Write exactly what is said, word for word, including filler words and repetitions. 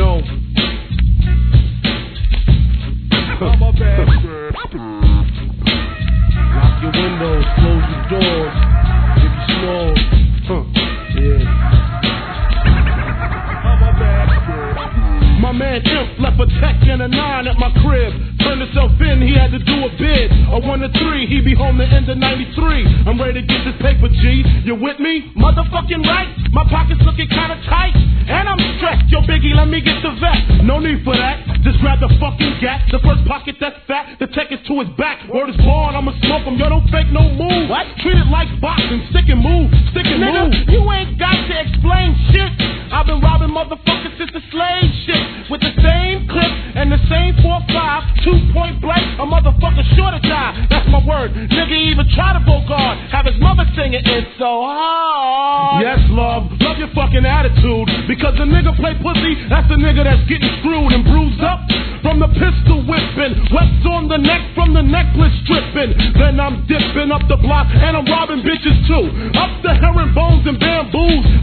know. I'm a bad girl. Lock your windows, close your doors. If you snore, huh? Yeah. I'm a bad girl. My man Imp left a tech and a nine at my crib. Turned himself in, he had to do a bid. A one to three, he be home the end of ninety-three. I'm ready to get this paper, G. You with me? Motherfucking right. My pockets looking kinda tight. And I'm stressed. Yo, Biggie, let me get the vet. No need for that. Just grab the fucking gap. The first pocket that's fat. The tech is to his back. Word is born, I'ma smoke him. Yo, don't fake no move. What? Treat it like boxing. Stick and move. Stick and Nigga, move. You ain't got to explain shit. I've been robbing motherfuckers since the slave shit. With the same clip and the same four five. Two point blank. A motherfucker sure to die. That's my word. Nigga even try to go guard. Have his mother singing It's So Hard. Yes, love. Love your fucking attitude. Because the nigga play pussy, that's the nigga that's getting screwed and bruised up from the pistol whipping. What's on the neck from the necklace stripping. Then I'm dipping up the block and I'm robbing bitches too. Up the herringbones and bamboos.